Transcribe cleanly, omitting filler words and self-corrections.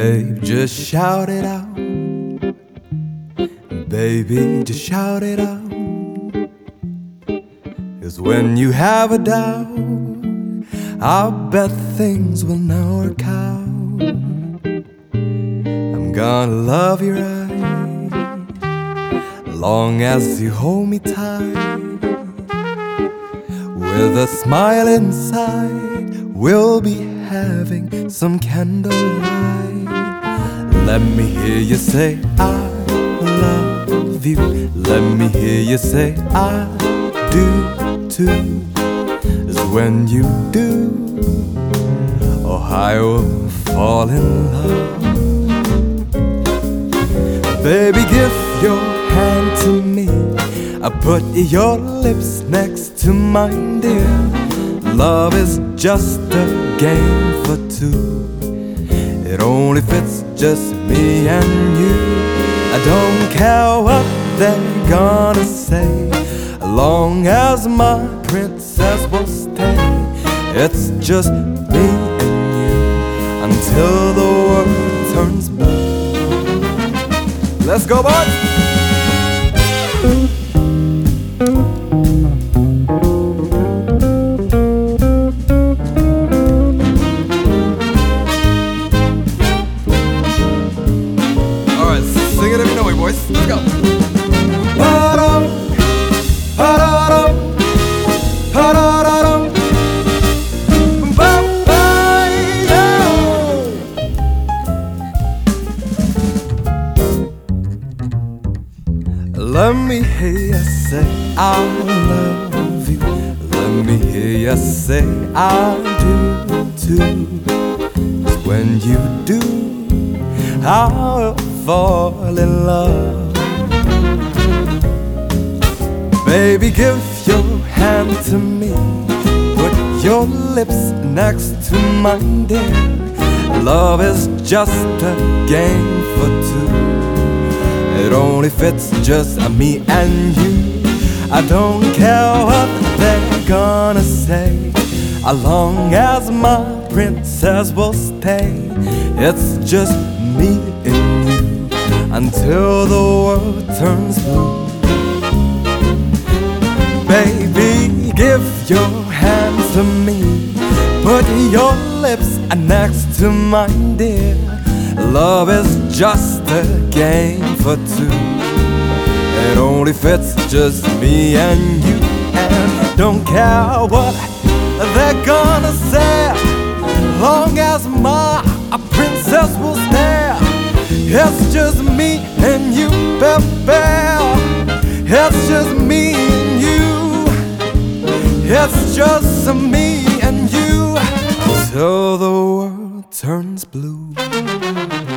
Babe, just shout it out. Baby, just shout it out. 'Cause when you have a doubt, I'll bet things will now work out. I'm gonna love you right, long as you hold me tight. With a smile inside, we'll be having some candlelight. Let me hear you say I love you. Let me hear you say I do too. 'Cause when you do, oh, I will fall in love. Baby, give your hand to me. I put your lips next to mine, dear. Love is just a game for two. It only fits just me and you. I don't care what they're gonna say, as long as my princess will stay. It's just me and you until the world turns blue. Let's go, boys! Sing it if you know it, boys. Let's go. Pa-dum, pa-da-dum, pa-da-da-dum, ba-ba-yo. Let me hear you say I love you. Let me hear you say I do too. 'Cause when you do, I'll fall in love. Baby, give your hand to me. Put your lips next to mine, dear. Love is just a game for two. It only fits just me and you. I don't care what they're gonna say, as long as my princess will stay. It's just me and you until the world turns blue. Baby, give your hands to me. Put your lips next to mine, dear. Love is just a game for two. It only fits just me and you. And don't care what they're gonna say, long as my princess will stay. It's just me and you, baby. It's just me and you. It's just me and you till the world turns blue.